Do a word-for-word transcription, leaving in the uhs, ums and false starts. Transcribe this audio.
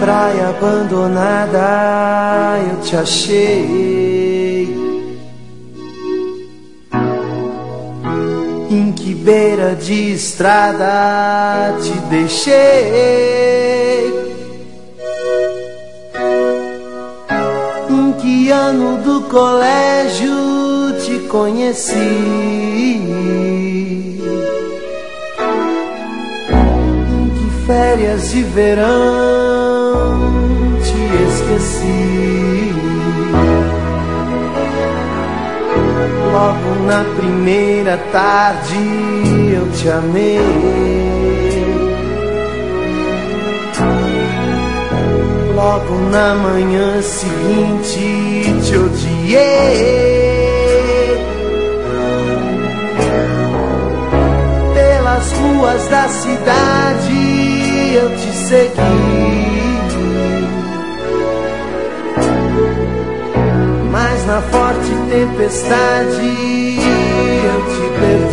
praia abandonada eu te achei. Em que beira de estrada te deixei. Em que ano do colégio te conheci. Em que férias de verão te esqueci. Logo na primeira tarde eu te amei. Logo na manhã seguinte te odiei. Pelas ruas da cidade eu te segui. Mas na forte tempestade eu te perdi.